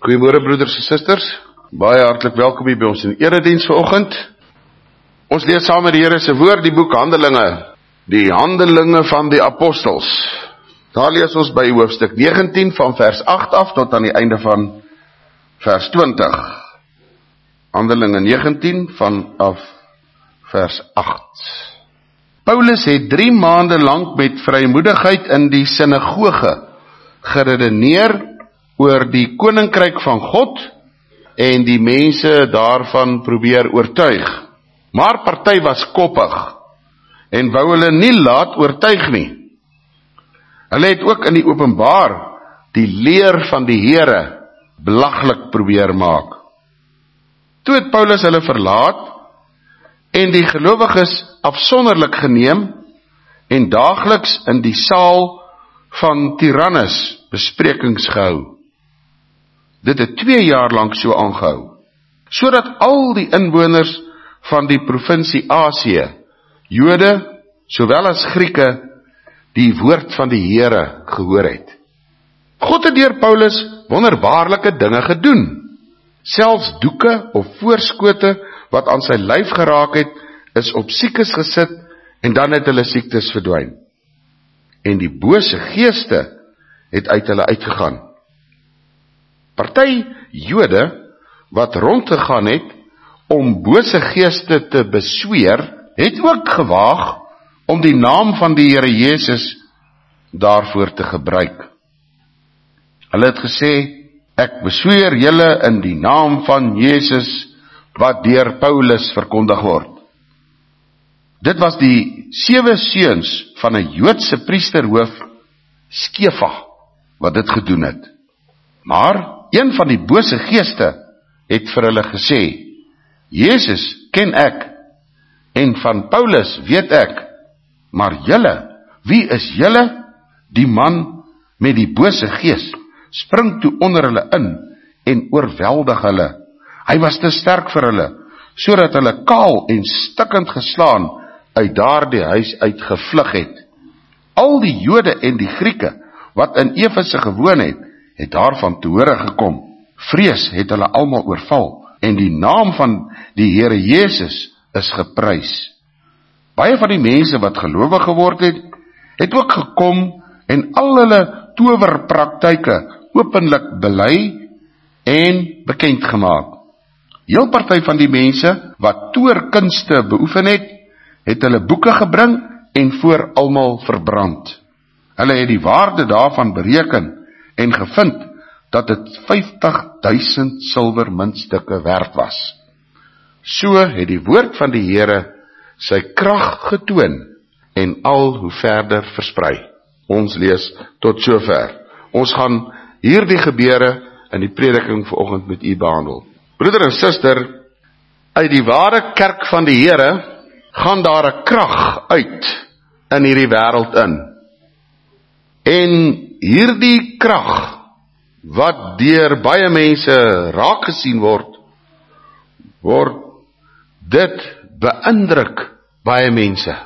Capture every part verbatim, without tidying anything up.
Goeiemôre broeders en susters, baie hartlik welkom hier by ons in erediens vanoggend. Ons lees saam met die Here se woord, die boek Handelinge, die Handelinge van die Apostels. Daar lees ons by hoofstuk negentien van vers agt af tot aan die einde van vers twintig. Handelinge negentien vanaf vers agt. Paulus het drie maande lang met vrymoedigheid in die sinagoge geredeneer oor die koninkryk van God en die mense daarvan probeer oortuig. Maar party was koppig en wou hulle nie laat oortuig nie. Hulle het ook in die openbaar die leer van die Here belaglik probeer maak. Toe het Paulus hulle verlaat en die gelowiges afsonderlik geneem en daagliks in die saal van Tyrannus besprekings gehou. Dit het twee jaar lang so aangehou, sodat al die inwoners van die provinsie Asië, Jode, sowel as Grieke, die woord van die Here gehoor het. God het deur Paulus wonderbaarlike dinge gedoen. Selfs doeke of voorskote wat aan sy lyf geraak het, is op siekes gesit en dan het hulle siektes verdwyn. En die bose geeste het uit hulle uitgegaan. Party Jode wat rondgegaan het om bose geeste te besweer, het ook gewaag om die naam van die Here Jesus daarvoor te gebruik. Hulle het gesê, ek besweer julle in die naam van Jesus wat deur Paulus verkondig word. Dit was die sewe seuns van 'n Joodse priesterhoof, Skefa, wat dit gedoen het. Maar een van die bose geeste het vir hulle gesê, Jesus ken ek, en van Paulus weet ek, maar julle, wie is julle? Die man met die bose gees spring toe onder hulle in en oorweldig hulle. Hy was te sterk vir hulle, sodat hulle kaal en stikkend geslaan uit daardie huis uit gevlug het. Al die Jode en die Grieke wat in Efese gewoon het, het daarvan te hore gekom. Vrees het hulle almal oorval, en die naam van die Here Jesus is geprys. Baie van die mense wat gelowig geword het, het ook gekom en al hulle towerpraktyke openlik bely en bekend gemaak. Heel party van die mense wat toorkunste beoefen het, het hulle boeke gebring en voor almal verbrand. Hulle het die waarde daarvan bereken en gevind dat dit vyftig duisend silwer muntstukke werd was. So het die woord van die Here sy krag getoon en al hoe verder versprei. Ons lees tot sover. Ons gaan hierdie gebeure in die prediking vanoggend met u behandel. Broeder en suster, uit die ware kerk van die Here gaan daar 'n krag uit in hierdie wêreld in. En hierdie krag wat deur baie mense raak gesien word, word dit beïndruk baie mense.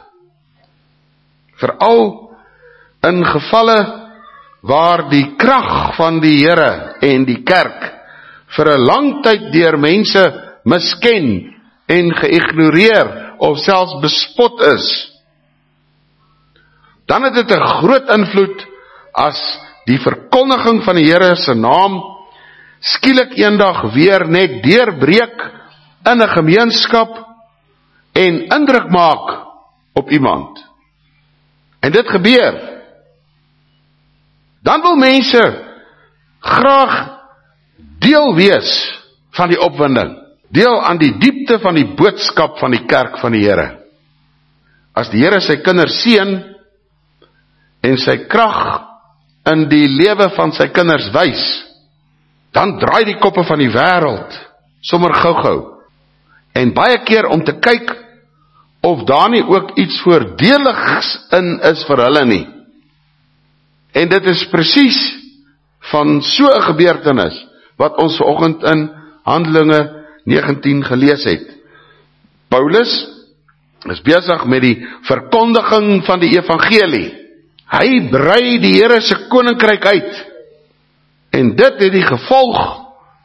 Veral in gevalle waar die krag van die Here en die kerk vir 'n lang tyd deur mense misken en geïgnoreer of selfs bespot is, dan het dit 'n groot invloed as die verkondiging van die Here se naam skielik eendag weer net deurbreek in 'n gemeenskap en indruk maak op iemand. En dit gebeur. Dan wil mense graag deel wees van die opwinding, deel aan die diepte van die boodskap van die kerk van die Here. As die Here sy kinders seën en sy krag in die lewe van sy kinders wys, dan draai die koppe van die wêreld sommer gou-gou. En baie keer om te kyk of daar nie ook iets voordeligs in is vir hulle nie. En dit is presies van so 'n gebeurtenis wat ons vanoggend in Handelinge negentien gelees het. Paulus is besig met die verkondiging van die evangelie. Hy brei die Here se koninkryk uit. En dit het die gevolg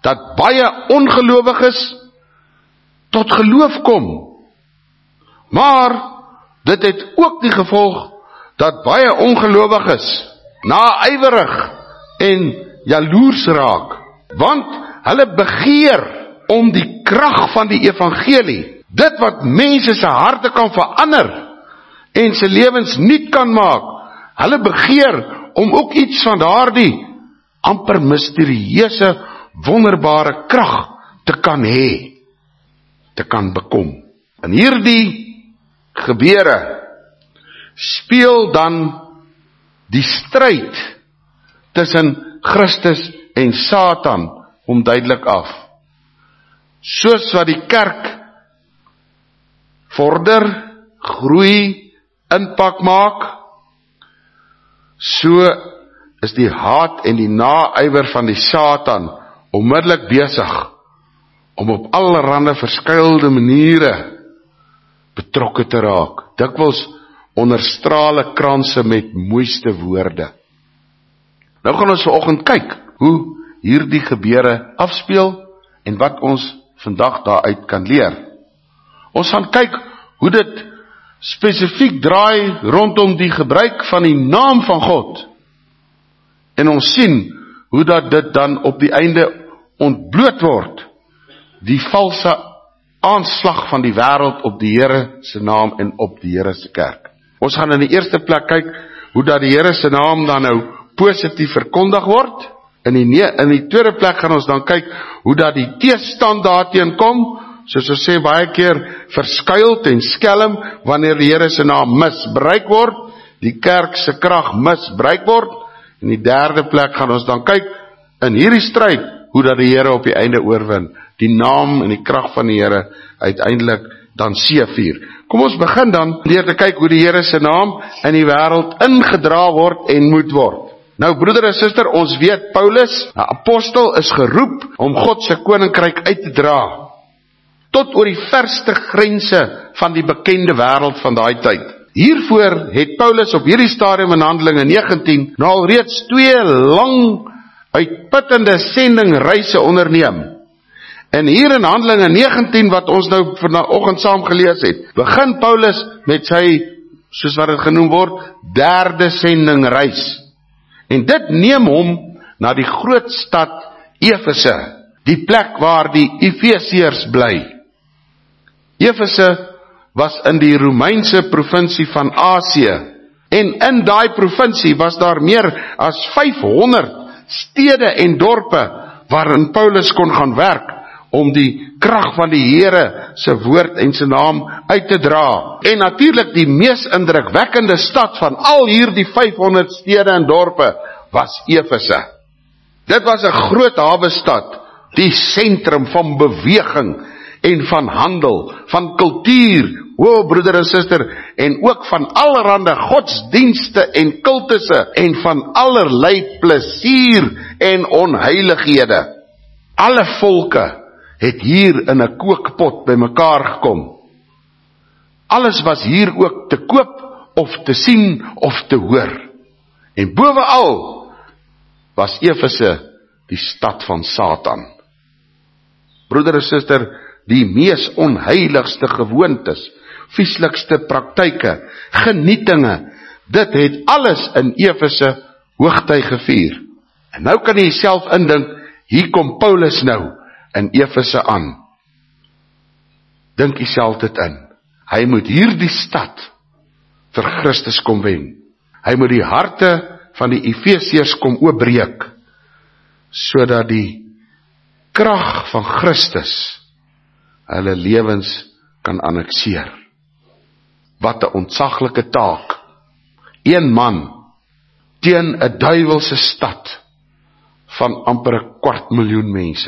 dat baie ongelowiges tot geloof kom. Maar dit het ook die gevolg dat baie ongelowiges naaiwerig en jaloers raak, want hulle begeer om die krag van die evangelie, dit wat mense se harte kan verander en se lewens nuut kan maak, hulle begeer om ook iets van daardie amper misterieuse, wonderbare krag te kan hê, te kan bekom. En hierdie gebeure speel dan die stryd tussen Christus en Satan om duidelik af. Soos wat die kerk vorder, groei, impak maak, so is die haat en die naaiwer van die Satan onmiddellik besig om op allerhande verskuilde maniere betrokke te raak, dikwels onder strale kranse met mooiste woorde. Nou gaan ons vanoggend kyk hoe hierdie gebeure afspeel en wat ons vandag daaruit kan leer. Ons gaan kyk hoe dit spesifiek draai rondom die gebruik van die naam van God. En ons sien hoe dat dit dan op die einde ontbloot word, die valse aanslag van die wêreld op die Here se naam en op die Here se kerk. Ons gaan in die eerste plek kyk hoe dat die Here se naam dan nou positief verkondig word. In die, in die tweede plek gaan ons dan kyk hoe dat die teestand daarteen kom, soos ons sê baie keer verskuild en skelm wanneer die Here se naam misbruik word, die kerk se krag misbruik word. In die derde plek gaan ons dan kyk in hierdie stryd hoe dat die Here op die einde oorwin, die naam en die krag van die Here uiteindelik dan seëvier. Kom ons begin dan deur te kyk hoe die Here se naam in die wêreld ingedra word en moet word. Nou broeder en suster, ons weet Paulus, 'n apostel, is geroep om God se koninkryk uit te dra tot oor die verste grense van die bekende wêreld van daai tyd. Hiervoor het Paulus op hierdie stadium in Handelinge negentien nou al reeds twee lang uitputtende sendingreise onderneem. En hier in Handelinge negentien wat ons nou vanoggend saam gelees het, begin Paulus met sy, soos wat dit genoem word, derde sendingreis. En dit neem hom na die groot stad Efese, die plek waar die Efesiërs bly. Efese was in die Romeinse provinsie van Asië, en in daai provinsie was daar meer as vyfhonderd stede en dorpe waarin Paulus kon gaan werk om die krag van die Here se woord en sy naam uit te dra. En natuurlik die mees indrukwekkende stad van al hierdie vyfhonderd stede en dorpe was Efese. Dit was 'n groot hawe stad, die sentrum van beweging en van handel, van kultuur, o broeder en suster, en ook van allerhande godsdienste en kultusse, en van allerlei plesier en onheilighede. Alle volke het hier in 'n kookpot bymekaar gekom. Alles was hier ook te koop, of te sien, of te hoor. En bovenal was Efese die stad van Satan. Broeder en suster, die mees onheiligste gewoontes, vieslikste praktyke, genietinge, dit het alles in Efese hoogtyd gevier. En nou kan jy self indink, hier kom Paulus nou in Efese aan. Dink jy self dit in. Hy moet hierdie stad vir Christus kom wen. Hy moet die harte van die Efesiërs kom oopbreek, sodat die krag van Christus hulle lewens kan annekseer. Wat 'n ontsaglike taak. Een man teen 'n duiwelse stad van amper 'n kwart miljoen mense.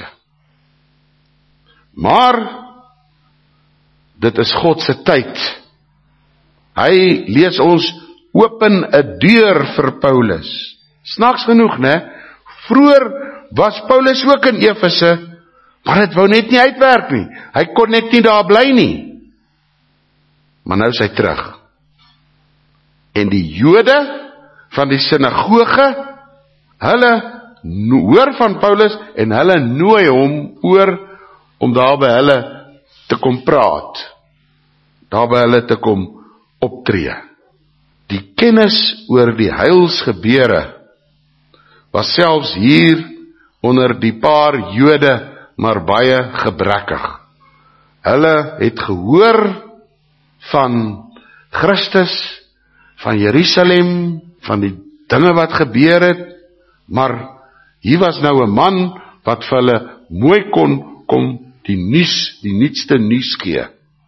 Maar dit is God se tyd. Hy lees ons open 'n deur vir Paulus. Snaaks genoeg, né? Vroeër was Paulus ook in Efese, maar dit wou net nie uitwerk nie. Hy kon net nie daar bly nie. Maar nou is hy terug. En die Jode van die sinagoge, hulle hoor van Paulus en hulle nooi hom oor om daar by hulle te kom praat, daar by hulle te kom optree. Die kennis oor die heilsgebeure was selfs hier onder die paar Jode maar baie gebrekkig. Hulle het gehoor van Christus, van Jerusalem, van die dinge wat gebeur het, maar hier was nou 'n man wat vir hulle mooi kon kom die nuus, die nuutste nuus gee.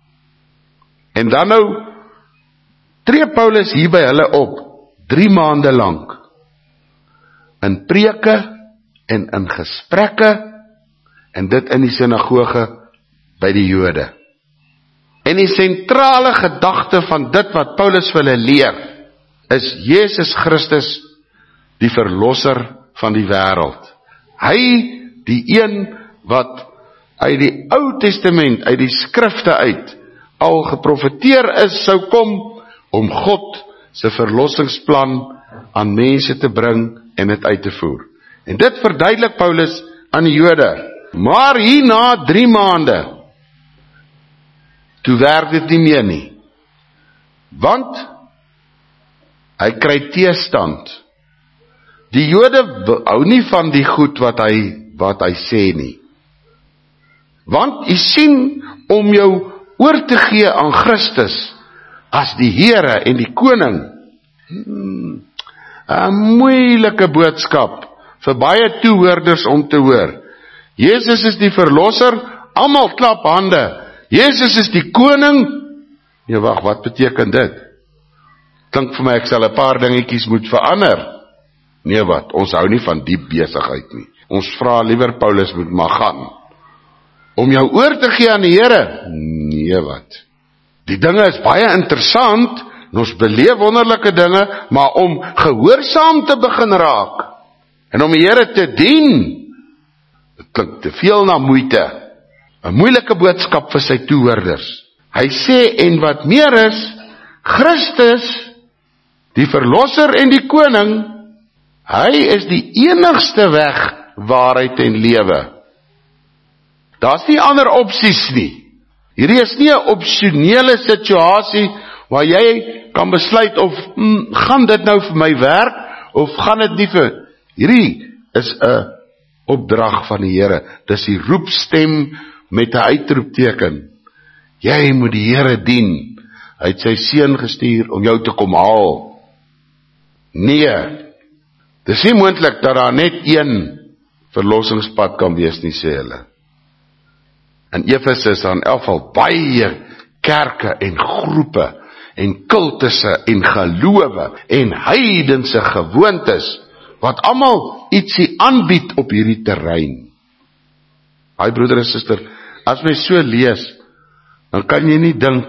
En dan nou tree Paulus hier by hulle op, drie maande lank, in preke en in gesprekke, en dit in die sinagoge by die Jode. En die sentrale gedagte van dit wat Paulus vir hulle leer, is Jesus Christus, die verlosser van die wêreld. Hy, die een wat uit die Ou Testament, uit die skrifte uit, al geprofeteer is, sou kom om God se verlossingsplan aan mense te bring en dit uit te voer. En dit verduidelik Paulus aan die Jode. Maar hierna drie maande, toe werk dit nie meer nie. Want hy kry teestand. Die Jode hou nie van die goed wat hy, wat hy sê nie. Want jy sien, om jou oor te gee aan Christus, as die Here en die Koning, hmm, 'n moeilike boodskap, vir baie toehoorders om te hoor. Jesus is die verlosser, almal klap hande. Jesus is die koning. Nee, wag, wat beteken dit? Klink vir my ek sal 'n paar dingetjies moet verander. Nee, wat? Ons hou nie van die besigheid nie. Ons vra liewer Paulus moet maar gaan. Om jou oor te gee aan die Here? Nee, wat? Die dinge is baie interessant, en ons beleef wonderlike dinge, maar om gehoorsaam te begin raak, en om die Here te dien, dit klink te veel na moeite. 'n Moeilike boodskap vir sy toehoorders. Hy sê, en wat meer is, Christus, die verlosser en die koning, hy is die enigste weg, waarheid en lewe. Daar's nie ander opsies nie. Hierdie is nie 'n opsionele situasie, waar jy kan besluit of, mm, gaan dit nou vir my werk, of gaan dit nie vir, hierdie is 'n opdrag van die Here, dis die roepstem met 'n uitroepteken. Jy moet die Here dien, hy het sy seun gestuur om jou te kom haal. Nee, dis nie moontlik dat daar net een verlossingspad kan wees nie, sê hulle. In Efese is daar in elk geval baie kerke en groepe, en kultusse en gelowe, en heidense gewoontes, wat almal ietsie aanbied op hierdie terrein. Hy broeder en suster, as my so lees, dan kan jy nie dink,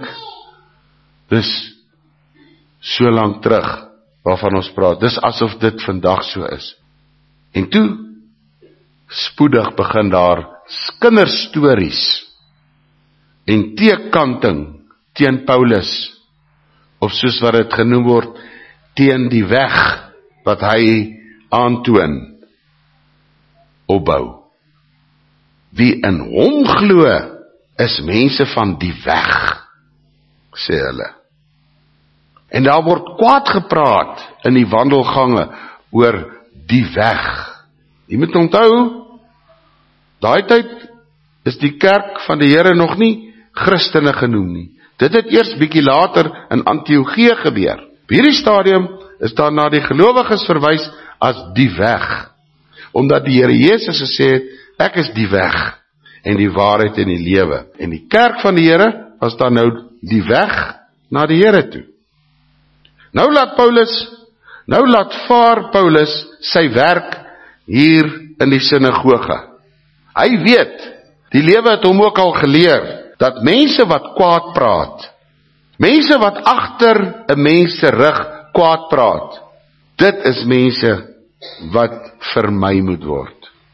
dis so lank terug, waarvan ons praat, dis asof dit vandag so is. En toe, spoedig begin daar kinderstories, en teekanting teen Paulus, of soos wat dit genoem word, teen die weg, wat hy aantoon, opbou. Wie in hom glo, is mense van die weg, sê hulle. En daar word kwaad gepraat in die wandelgange oor die weg. Jy moet onthou, daai tyd is die kerk van die Here nog nie Christene genoem nie. Dit het eers bietjie later in Antiochië gebeur. Op hierdie stadium is daar na die gelowiges verwys as die weg. Omdat die Here Jesus gesê het, ek is die weg, en die waarheid en die lewe. En die kerk van die Here was dan nou die weg na die Here toe. Nou laat Paulus, nou laat vaar Paulus sy werk hier in die sinagoge. Hy weet, die lewe het hom ook al geleer, dat mense wat kwaad praat, mense wat agter 'n mens se rug kwaad praat, dit is mense wat vermy moet word.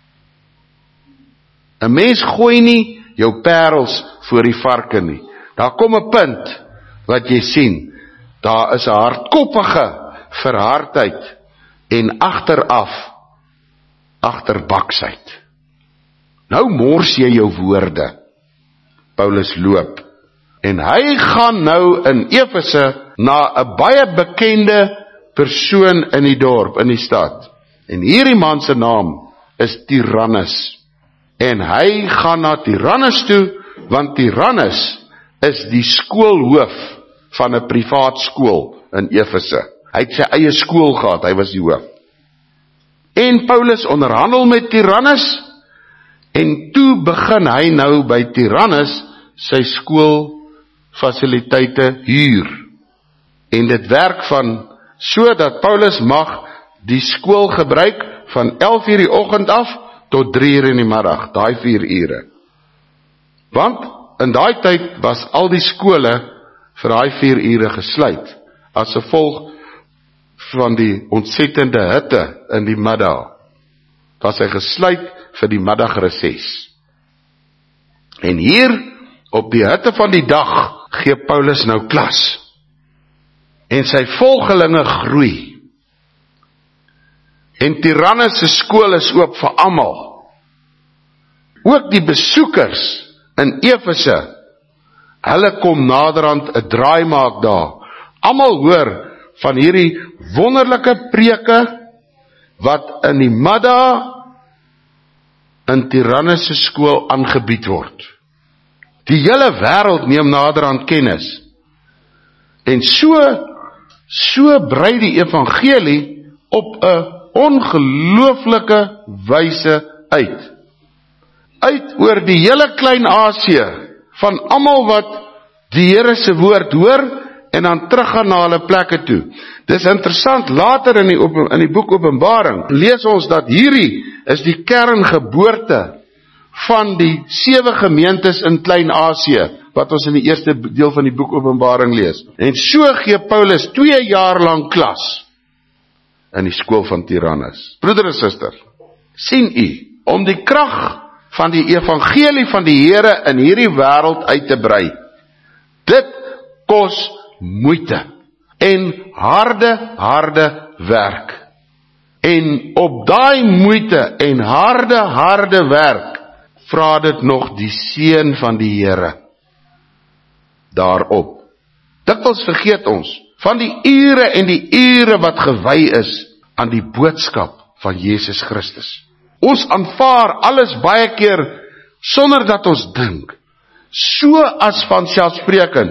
'n Mens gooi nie jou parels voor die varke nie. Daar kom 'n punt wat jy sien, daar is 'n hardkoppige verhardheid, en agteraf, agterbaksheid. Nou mors jy jou woorde. Paulus loop. En hy gaan nou in Efese na 'n baie bekende persoon in die dorp, in die stad. En hierdie man se naam is Tyrannus. En hy gaan na Tyrannus toe, want Tyrannus is die skoolhoof van 'n privaat skool in Efese. Hy het sy eie skool gehad, hy was die hoof. En Paulus onderhandel met Tyrannus, en toe begin hy nou by Tyrannus sy skoolfasiliteite huur. En dit werk van so dat Paulus mag die skool gebruik van elf uur die oggend af tot drie uur in die middag, daai vier ure. Want in daai tyd was al die skole vir daai vier ure gesluit, as gevolg van die ontsettende hitte in die middag, was hy gesluit vir die middagreses. En hier, op die hitte van die dag, gee Paulus nou klas. En sy volgelinge groei. En Tyrannus se skool is oop vir almal. Ook die besoekers in Efese, hulle kom naderhand 'n draai maak daar. Almal hoor van hierdie wonderlike preke wat in die middag in Tyrannus se skool aangebied word. Die hele wêreld neem naderhand kennis. En so, so brei die evangelie op 'n ongelooflike wyse uit. Uit oor die hele Klein-Asië, van almal wat die Here se woord hoor, en dan teruggaan na hulle plekke toe. Dis interessant, later in die, in die boek Openbaring, lees ons dat hierdie is die kerngeboorte van die sewe gemeentes in Klein-Asië, wat ons in die eerste deel van die boek Openbaring lees. En so gee Paulus twee jaar lang klas in die skool van Tyrannus. Broeder en suster, sien u, om die krag van die evangelie van die Here in hierdie wêreld uit te brei, dit kos moeite en harde, harde werk. En op daai moeite en harde, harde werk, vra dit nog die seën van die Here daarop. Dikwels vergeet ons van die ure en die ure wat gewy is aan die boodskap van Jesus Christus. Ons aanvaar alles baie keer sonder dat ons dink, so as vanselfsprekend.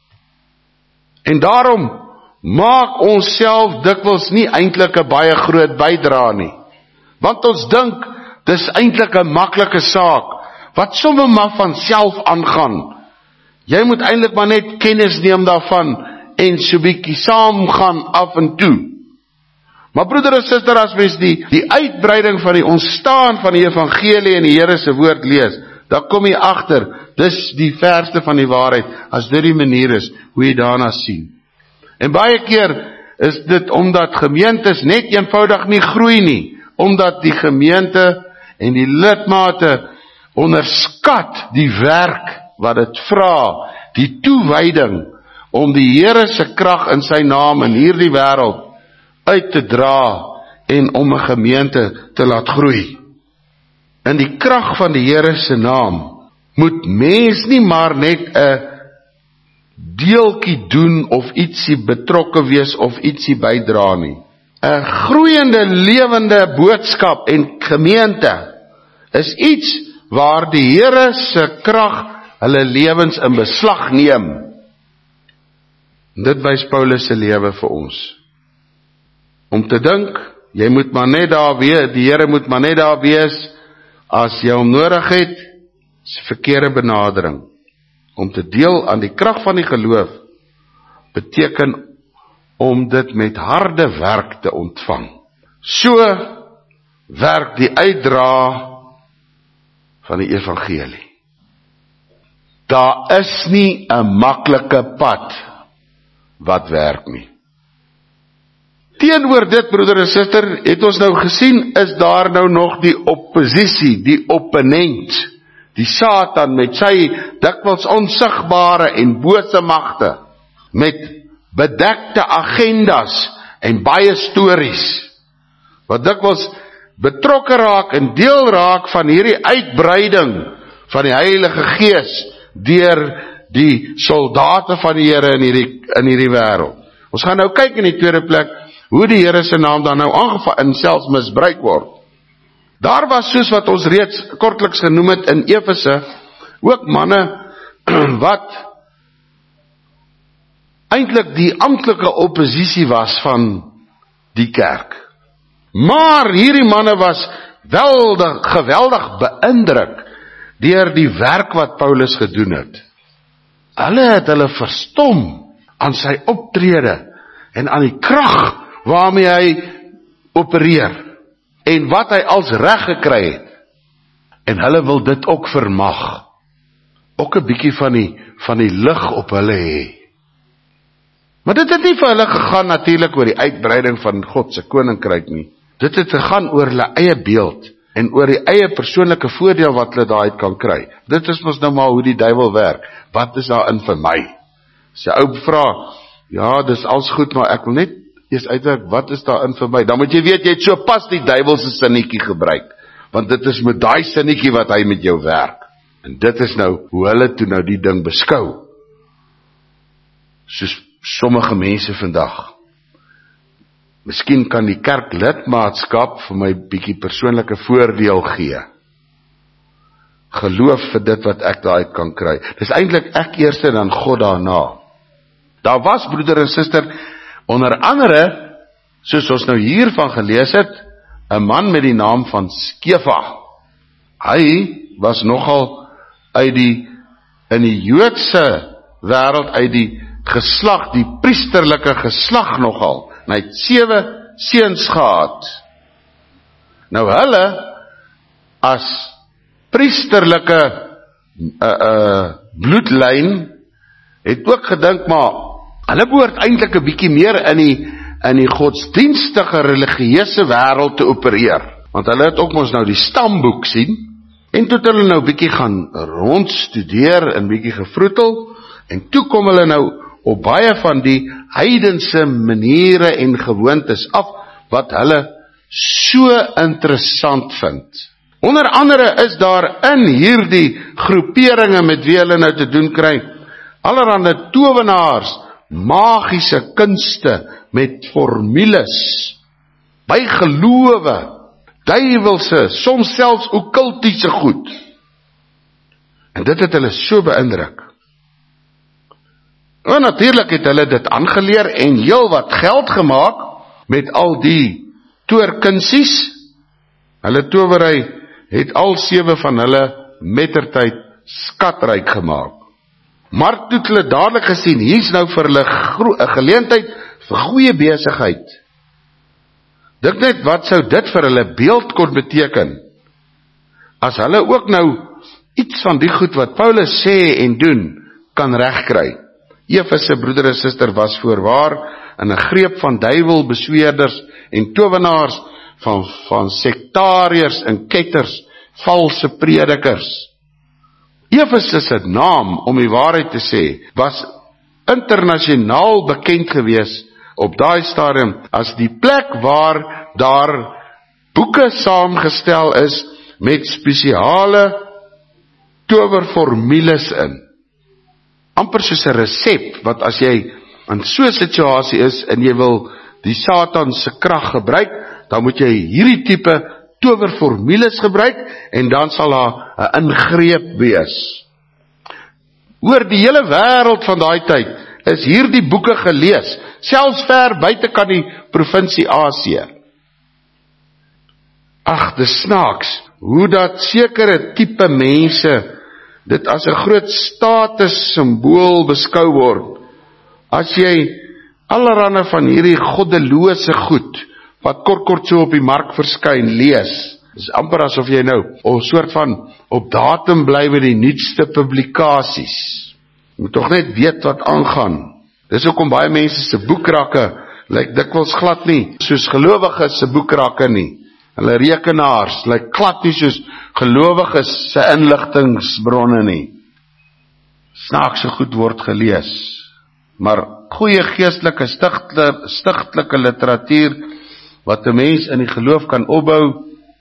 En daarom maak ons self dikwels nie eintlik 'n baie groot bydra nie. Want ons dink, dis eintlik 'n maklike saak, wat sommer maar van self aangaan. Jy moet eintlik maar net kennis neem daarvan, en so bietjie saam gaan af en toe. Maar broeder en suster, as mens die, die uitbreiding van die ontstaan van die evangelie en die Here se woord lees, dan kom jy agter, dis die verste van die waarheid, as dit die manier is, hoe jy daarna sien. En baie keer is dit omdat gemeentes net eenvoudig nie groei nie, omdat die gemeente en die lidmate onderskat die werk wat dit vra, die toewyding om die Here se krag in sy naam in hierdie wêreld uit te dra en om 'n gemeente te laat groei. In die krag van die Here se naam moet mens nie maar net 'n deeltjie doen of ietsie betrokke wees of ietsie bydra nie. 'n Groeiende, lewende boodskap en gemeente is iets waar die Here se krag hulle lewens in beslag neem. Dit wys Paulus se lewe vir ons. Om te dink, jy moet maar net daar wees, die Here moet maar net daar wees, as jy hom nodig het, is verkeerde benadering. Om te deel aan die krag van die geloof, beteken om dit met harde werk te ontvang. So werk die uitdra van die evangelie. Daar is nie 'n maklike pad wat werk nie. Teenoor dit, broeder en suster, het ons nou gesien, is daar nou nog die oppositie, die opponent, die Satan met sy dikwels onsigbare en bose magte, met bedekte agendas en baie stories, wat dikwels betrokke raak en deel raak van hierdie uitbreiding van die Heilige Gees deur die soldate van die Here in hierdie, in hierdie wêreld. Ons gaan nou kyk in die tweede plek, hoe die Here se naam dan nou aangevat en selfs misbruik word. Daar was, soos wat ons reeds kortliks genoem het in Efese, ook manne wat eintlik die amptelike oppositie was van die kerk. Maar hierdie manne was weldig, geweldig beïndruk deur die werk wat Paulus gedoen het. Hulle het hulle verstom aan sy optrede en aan die krag waarmee hy opereer en wat hy als reg gekry het. En hulle wil dit ook vermag. Ook 'n bietjie van die van die lig op hulle hê. Maar dit het nie vir hulle gegaan natuurlik oor die uitbreiding van God se koninkryk nie. Dit het gegaan oor hulle eie beeld en oor die eie persoonlike voordeel wat hulle daaruit kan kry. Dit is mos nou maar hoe die duiwel werk. Wat is daarin vir my? As jy ou vra, ja, dis alles goed, maar ek wil net eers uitwerk, wat is daarin vir my? Dan moet jy weet, jy het so pas die duiwel se sinnetjie gebruik. Want dit is met daai sinnetjie wat hy met jou werk. En dit is nou hoe hulle toe nou die ding beskou. Soos sommige mense vandag. Miskien kan die kerk lidmaatskap vir my bietjie persoonlike voordeel gee. Geloof vir dit wat ek daaruit kan kry. Dis eintlik ek eers en dan God daarna. Daar was, broeder en suster, onder andere, soos ons nou hiervan gelees het, 'n man met die naam van Skefa. Hy was nogal uit die, in die Joodse wêreld, uit die geslag, die priesterlike geslag nogal. En hy het sewe seuns gehad. Nou hulle, as priesterlike uh, uh, bloedlyn, het ook gedink, maar hulle behoort eintlik 'n bietjie meer in die, in die godsdienstige, religieuse wêreld te opereer. Want hulle het ook ons nou die stamboek sien, en toe het hulle nou bietjie gaan rondstudeer, en bietjie gevroetel, en toe kom hulle nou op baie van die heidense maniere en gewoontes af, wat hulle so interessant vind. Onder andere is daar in hierdie groeperinge met wie hulle nou te doen kry, allerhande towenaars, magiese kunste met formules, bygelowe, duiwelse, soms selfs okkultiese goed. En dit het hulle so beïndruk. En natuurlik het hulle dit aangeleer en heel wat geld gemaak met al die toorkunsies. Hulle towery het al sewe van hulle mettertyd skatryk gemaak. Maar toe het hulle dadelik gesien, hier's nou vir hulle 'n geleentheid vir goeie besigheid. Dink net, wat sou dit vir hulle beeld kon beteken, as hulle ook nou iets van die goed wat Paulus sê en doen, kan regkry. Efese, broeder en suster, was voorwaar in 'n greep van duiwelbesweerders en towenaars, van, van sektariërs en ketters, valse predikers. Efese se naam, om die waarheid te sê, was internasionaal bekend gewees op daai stadium as die plek waar daar boeke saamgestel is met spesiale towerformules in. Amper soos 'n resep, wat as jy in so 'n situasie is en jy wil die Satan se krag gebruik, dan moet jy hierdie tipe towerformules gebruik en dan sal daar 'n ingreep wees. Oor die hele wêreld van daai tyd is hierdie boeke gelees, selfs ver buite kan die provinsie Asië. Ag, dis snaaks, hoe dat sekere tipe mense dit as 'n groot status symbool beskou word, as jy allerhande van hierdie goddelose goed, wat kort kort so op die mark verskyn, lees, is amper asof jy nou, 'n soort van, op datum bly met die nuutste publikasies. Jy moet tog net weet wat aangaan. Dis hoekom baie mense se boekrakke, lyk dikwels glad nie, soos gelowiges se boekrakke nie. Hulle rekenaars, lyk glad nie soos gelowiges se inligtingsbronne nie. Snaakse goed word gelees, maar goeie geestelike, stigtelike literatuur, wat 'n mens in die geloof kan opbou,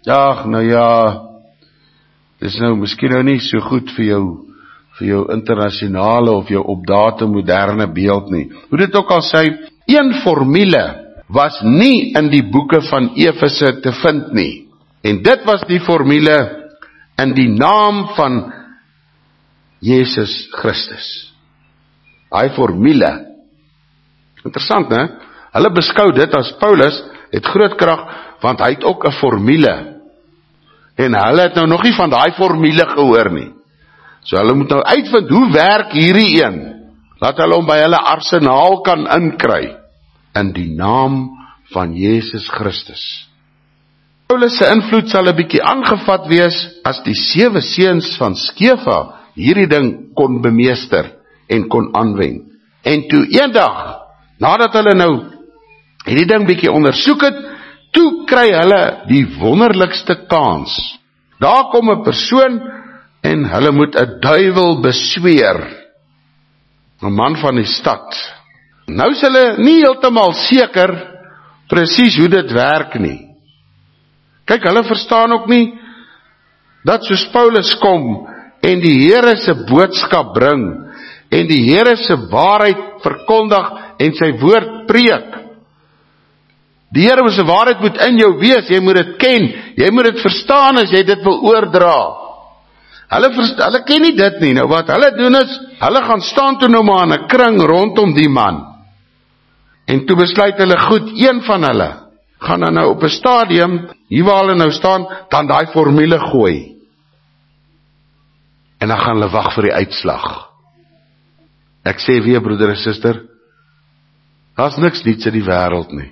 Ag, nou ja, dis nou miskien nou nie so goed vir jou, vir jou internasionale of jou opdate moderne beeld nie. Hoe dit ook al sê, een formule was nie in die boeke van Efese te vind nie. En dit was die formule in die naam van Jesus Christus. Daai formule. Interessant, né? Hulle beskou dit as Paulus het groot krag, want hy het ook 'n formule. En hulle het nou nog nie van daai formule gehoor nie. So hulle moet nou uitvind, hoe werk hierdie een? Laat hulle hom by hulle arsenaal kan inkry. In die naam van Jesus Christus. Paulus se invloed sal 'n bietjie aangevat wees as die sewe seuns van Skefa hierdie ding kon bemeester en kon aanwend. En toe eendag, nadat hulle nou hierdie ding bietjie ondersoek het, toe kry hulle die wonderlikste kans. Daar kom 'n persoon en hulle moet 'n duiwel besweer. 'n Man van die stad. Nou is hulle nie heeltemal seker presies hoe dit werk nie. Kyk, hulle verstaan ook nie dat soos Paulus kom en die Here se boodskap bring en die Here se waarheid verkondig en sy woord preek. Die Here se waarheid moet in jou wees, jy moet dit ken, jy moet dit verstaan as jy dit wil oordra. Hulle, versta, hulle ken nie dit nie, nou wat hulle doen is, hulle gaan staan toe nou maar in 'n kring rondom die man. En toe besluit hulle, goed, een van hulle, gaan dan nou op 'n stadium, hier waar hulle nou staan, dan daai formule gooi. En dan gaan hulle wag vir die uitslag. Ek sê weer, broeder en suster, daar's niks niets in die wêreld nie.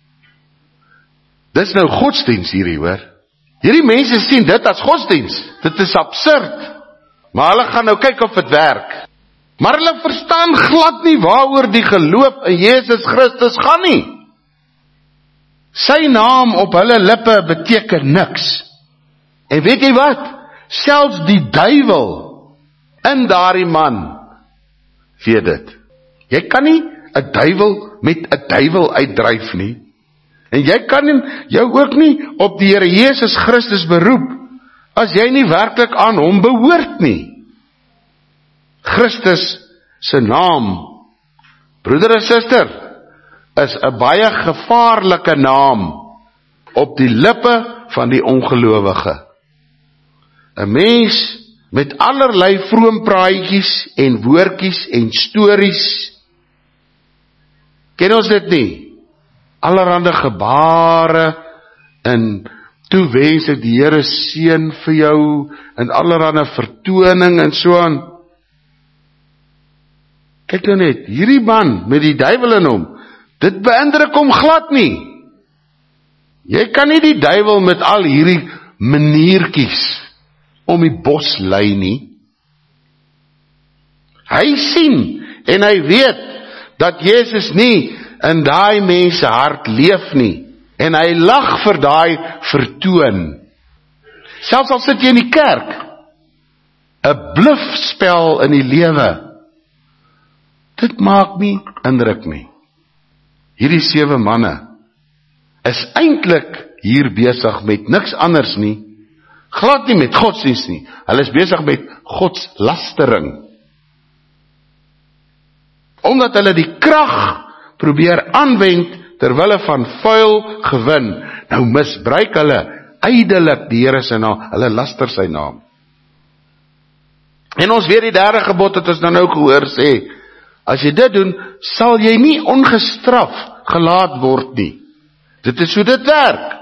Dis nou godsdiens hierdie, hoor. Hierdie mense sien dit as godsdiens. Dit is absurd. Maar hulle gaan nou kyk of dit werk. Maar hulle verstaan glad nie waaroor die geloof in Jesus Christus gaan nie. Sy naam op hulle lippe beteken niks. En weet jy wat? Selfs die duiwel in daardie man weet dit. Jy kan nie 'n duiwel met 'n duiwel uitdryf nie. En jy kan jou ook nie op die Here Jesus Christus beroep as jy nie werklik aan hom behoort nie. Christus se naam, broeder en suster, is 'n baie gevaarlike naam op die lippe van die ongelowige. 'n Mens met allerlei vroompraatjies en woordjies en stories. Ken ons dit nie? Allerhande gebare en toewens ek die Here seën vir jou en allerhande vertoning en so aan. Kyk nou net, hierdie man met die duiwel in hom, dit beïndruk hom glad nie. Jy kan nie die duiwel met al hierdie maniertjies om die bos lei nie. Hy sien en hy weet dat Jesus nie in daai mense hart leef nie. En hy lag vir daai vertoon. Selfs al sit jy in die kerk, 'n blufspel in die lewe. Dit maak nie indruk nie. Hierdie sewe manne is eintlik hier besig met niks anders nie, glad nie met godsdienst nie. Hulle is besig met godslastering. Omdat hulle die krag probeer aanwend terwille van vuil gewin, nou misbruik hulle ydelik die Here se naam, hulle laster sy naam. En ons weet die derde gebod het ons nou nou gehoor sê, as jy dit doen, sal jy nie ongestraf gelaat word nie. Dit is hoe dit werk.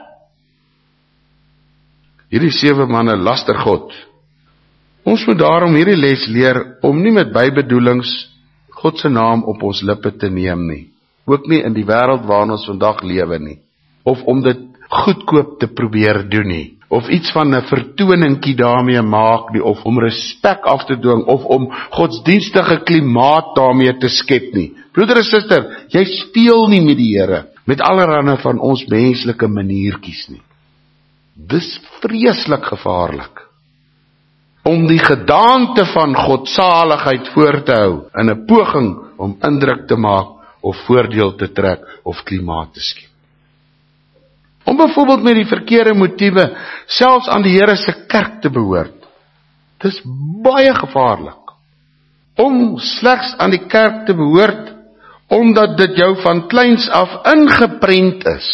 Hierdie sewe manne laster God. Ons moet daarom hierdie les leer om nie met bybedoelings God se naam op ons lippe te neem nie. Ook nie in die wêreld waarin ons vandag lewe nie. Of om dit goedkoop te probeer doen nie. Of iets van 'n vertoningkie daarmee maak nie. Of om respek af te dwing. Of om godsdienstige klimaat daarmee te skep nie. Broeder en suster, jy speel nie met die Here. Met allerhande van ons menslike maniertjies nie. Dis vreeslik gevaarlik. Om die gedaante van godsaligheid voor te hou in 'n poging om indruk te maak of voordeel te trek of klimaat te skep. Om byvoorbeeld met die verkeerde motiewe, selfs aan die Here se kerk te behoort. Dis baie gevaarlik. Om slegs aan die kerk te behoort, omdat dit jou van kleins af ingeprent is.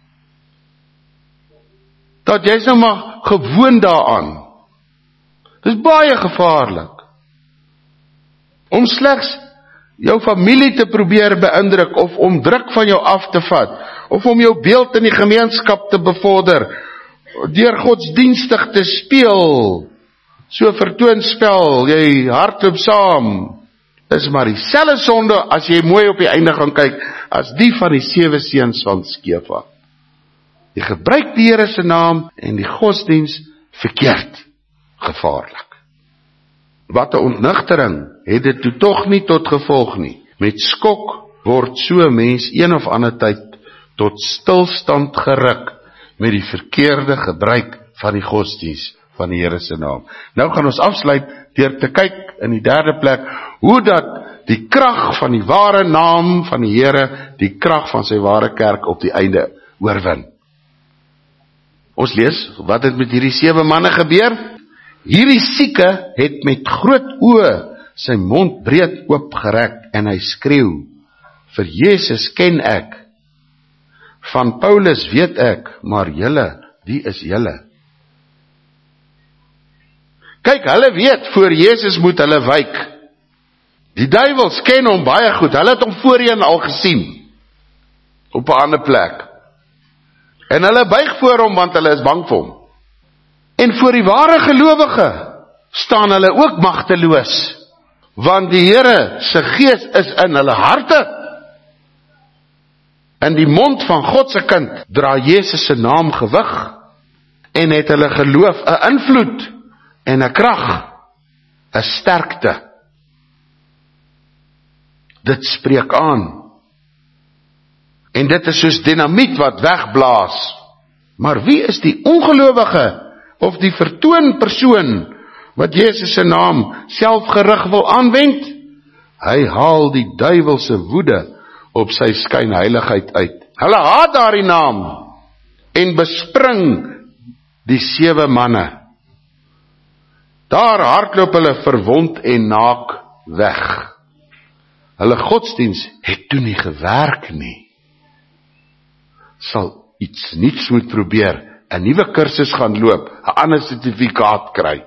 Dat jy is nou maar gewoon daaraan. Dis baie gevaarlik. Om slegs jou familie te probeer beïndruk, of om druk van jou af te vat, of om jou beeld in die gemeenskap te bevorder, deur godsdienstig te speel, so vertoonspel, jy hardloop saam, is maar dieselfde sonde, as jy mooi op die einde gaan kyk, as die van die sewe seuns van Skefa. Jy gebruik die Here se naam, en die godsdienst verkeerd, gevaarlik. Wat 'n ontnigtering, het dit toe tog nie tot gevolg nie. Met skok word so 'n mens een of ander tyd tot stilstand geruk met die verkeerde gebruik van die godsdienst van die Here se naam. Nou gaan ons afsluit deur te kyk in die derde plek hoe dat die krag van die ware naam van die Here die krag van sy ware kerk op die einde oorwin. Ons lees, wat het met hierdie sewe manne gebeur? Hierdie sieke het met groot oë sy mond breed oopgerek en hy skreeu, vir Jesus ken ek, van Paulus weet ek, maar julle, wie is julle? Kyk, hulle weet, voor Jesus moet hulle wyk. Die duiwels ken hom baie goed, hulle het hom voorheen al gesien, op 'n ander plek. En hulle buig voor hom, want hulle is bang vir hom. En voor die ware gelowige staan hulle ook magteloos, want die Here se gees is in hulle harte. In die mond van God se kind dra Jesus se naam gewig, en het hulle geloof 'n invloed en 'n krag, 'n sterkte. Dit spreek aan. En dit is soos dinamiet wat wegblaas. Maar wie is die ongelowige of die vertoonpersoon wat Jesus se naam selfgerig wil aanwend? Hy haal die duiwelse woede op sy skynheiligheid uit. Hulle haat daardie naam en bespring die sewe manne. Daar hardloop hulle verwond en naak weg. Hulle godsdienst het toe nie gewerk nie. Sal iets niets moet probeer, 'n nuwe kursus gaan loop, 'n ander sertifikaat kry.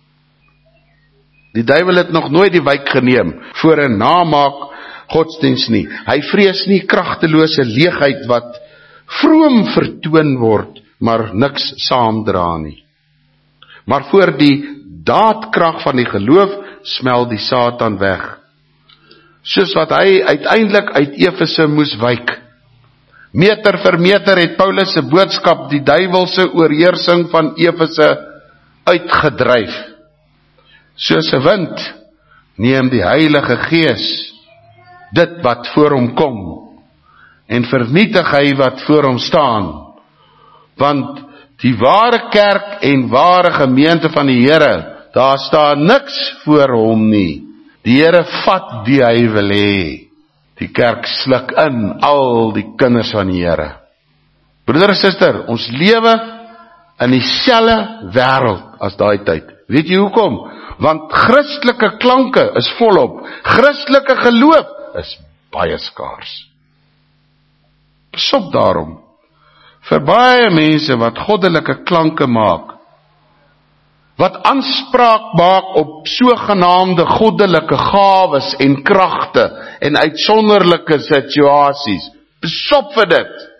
Die duiwel het nog nooit die wyk geneem voor 'n namaak godsdienst nie. Hy vrees nie kragtelose leegheid wat vroom vertoon word, maar niks saamdra nie. Maar voor die daadkrag van die geloof smel die Satan weg. Soos wat hy uiteindelik uit Efese moes wyk. Meter vir meter het Paulus se boodskap die duiwelse oorheersing van Efese uitgedryf. Soos 'n wind neem die Heilige Gees dit wat voor hom kom en vernietig hy wat voor hom staan. Want die ware kerk en ware gemeente van die Here, daar staan niks voor hom nie. Die Here vat wie hy wil hê. Die kerk sluk in al die kinders van die Here. Broeder en suster, ons lewe in dieselfde wêreld as daai tyd. Weet jy hoekom? Want Christelike klanke is volop. Christelike geloof is baie skaars. Pasop daarom. Vir baie mense wat goddelike klanke maak, wat aanspraak maak op sogenaamde goddelike gawes en kragte en uitsonderlike situasies, besop vir dit.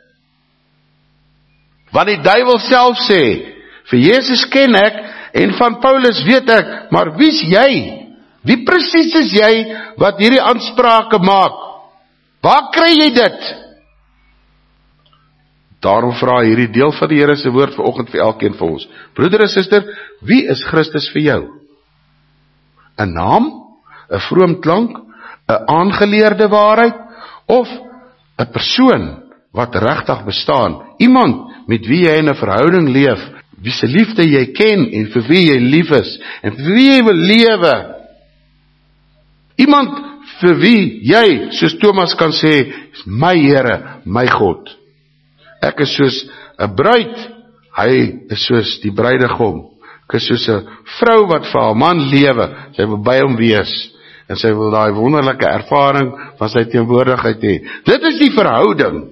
Want die duiwel self sê, vir Jesus ken ek en van Paulus weet ek, maar wie's jy? Wie presies is jy wat hierdie aansprake maak? Waar kry jy dit? Daarom vra hierdie deel van die Here se woord vanoggend vir elkeen van ons. Broeder en suster, wie is Christus vir jou? 'n Naam, 'n vroom klank, 'n aangeleerde waarheid, of 'n persoon wat regtig bestaan? Iemand met wie jy in 'n verhouding leef, wie se liefde jy ken en vir wie jy lief is en vir wie jy wil lewe? Iemand vir wie jy, soos Thomas kan sê, my Here, my God. Ek is soos 'n bruid, hy is soos die bruidegom. Ek is soos 'n vrou wat vir haar man lewe, sy wil by hom wees, en sy wil daai wonderlike ervaring van sy teenwoordigheid hê. Dit is die verhouding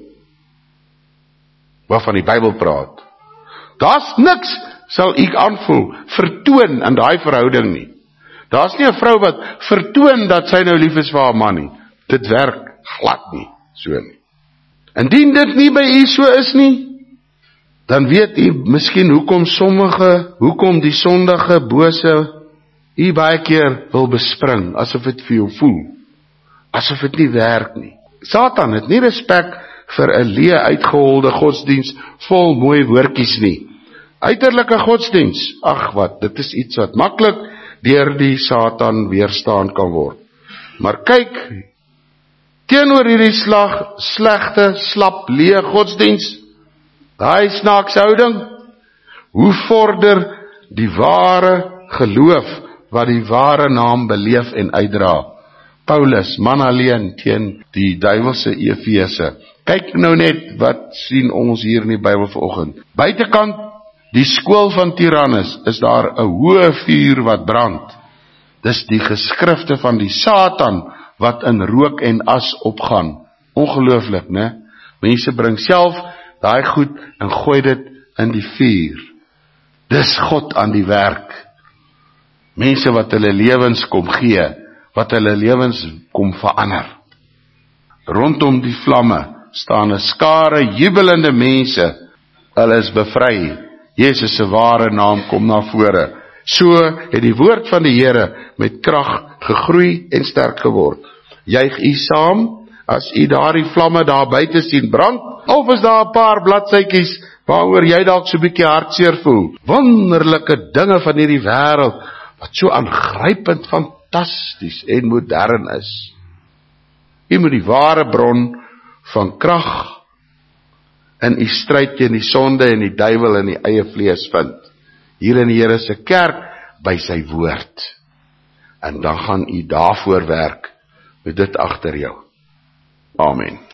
waarvan die Bybel praat. Daar's niks, sal ek aanvoel, vertoon in daai verhouding nie. Daar's nie 'n vrou wat vertoon dat sy nou lief is vir haar man nie. Dit werk glad nie, so nie. Indien dit nie by u so is nie, dan weet u miskien hoekom sommige, hoekom die sondige, bose, u baie keer wil bespring, asof dit vir jou voel, asof dit nie werk nie. Satan het nie respek vir 'n leë uitgeholde godsdiens vol mooi woordjies nie. Uiterlike godsdiens, ag wat, dit is iets wat maklik deur die Satan weerstaan kan word. Maar kyk, teenoor hierdie slag, slegte, slap, leë godsdiens, daai snaakse houding, hoe vorder die ware geloof wat die ware naam beleef en uitdra? Paulus, man alleen teen die duiwelse Efese. Kyk nou net, wat sien ons hier in die Bybel vanoggend? Buitekant die skool van Tyrannus is daar 'n hoë vuur wat brand. Dis die geskrifte van die Satan wat in rook en as opgaan. Ongelooflik, né? Mense bring self daai goed en gooi dit in die vuur. Dis God aan die werk. Mense wat hulle lewens kom gee, wat hulle lewens kom verander. Rondom die vlamme staan 'n skare jubelende mense. Hulle is bevry. Jesus se ware naam kom na vore. So het die woord van die Here met krag gegroei en sterk geword. Juig u saam as u daardie vlamme daar buite sien brand, of is daar 'n paar bladsytjies waaroor jy dalk so 'n bietjie hartseer voel? Wonderlike dinge van hierdie wêreld wat so aangrypend, fantasties en modern is. U moet die ware bron van krag in u stryd teen die sonde en die duiwel in die eie vlees vind. Hier in die Here se kerk by sy woord. En dan gaan u daarvoor werk met dit agter jou. Amen.